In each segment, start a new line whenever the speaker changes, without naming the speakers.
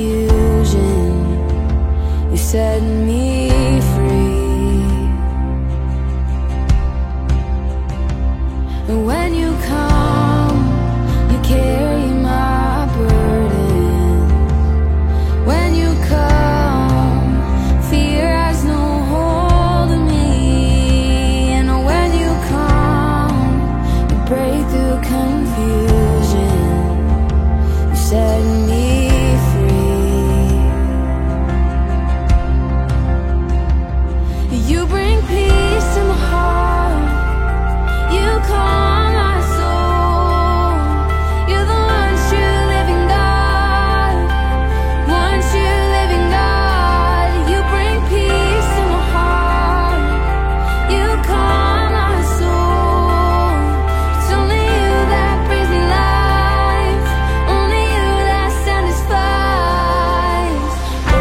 confusion, you set me free. And when you come, you carry my burdens. When you come, fear has no hold of me. And when you come, you break through confusion, you set me free. You bring peace to my heart, you calm my soul. You're the one true living God, one true living God. You bring peace to my heart, you calm my soul. It's only you that brings me life, only you that satisfies.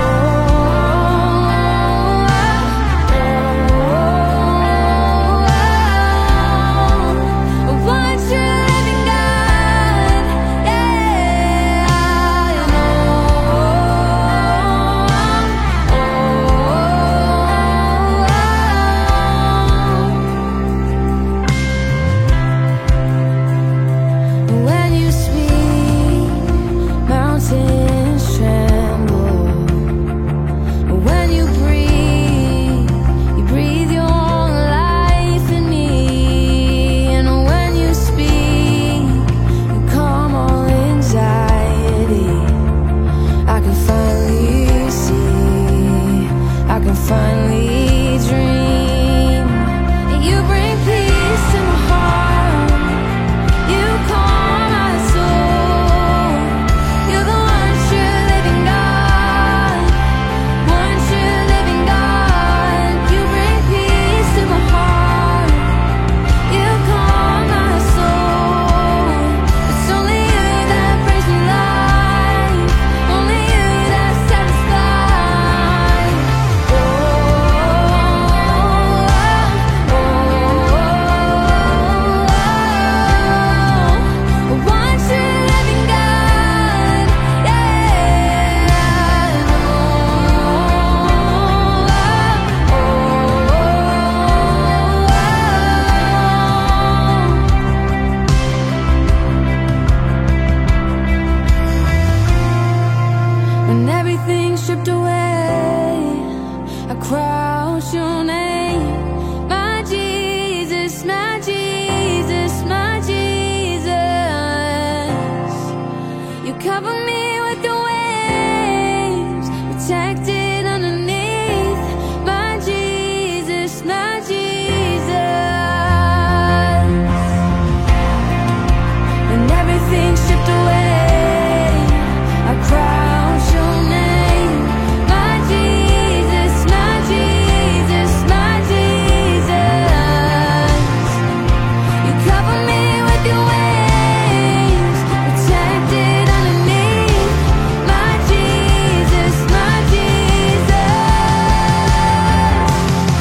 One true living God, yeah, you know. When you speak, mountains tremble. When you breathe your own life in me. And when you speak, you calm all anxiety. I can finally see, I can finally dream. And you bring peace to my heart, you calm my soul. You're the one true living God, one true living God. You bring peace to my heart, you calm my soul. It's only you that brings me life, only you that satisfies. One true living God, yeah, when everything's stripped away, I crouch your name. My Jesus, my Jesus, my Jesus. You cover me with your wings, protected underneath. My Jesus, my Jesus. When everything's stripped away, I crouch your name. My Jesus, my Jesus, my Jesus. You cover me with your wings, protected underneath. My Jesus, my Jesus.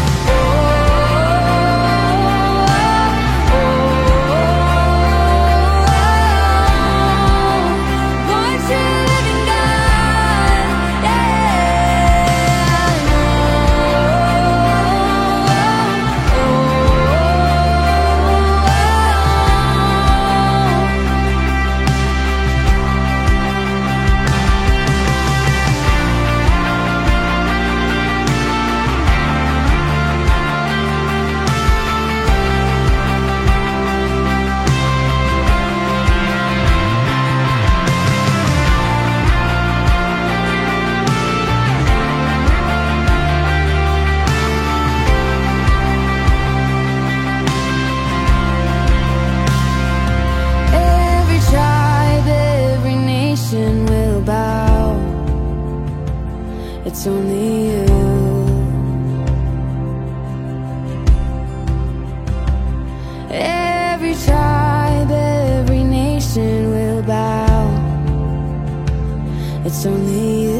One true living God, every tribe, every nation will bow. It's only you. Every tribe, every nation will bow. It's only you.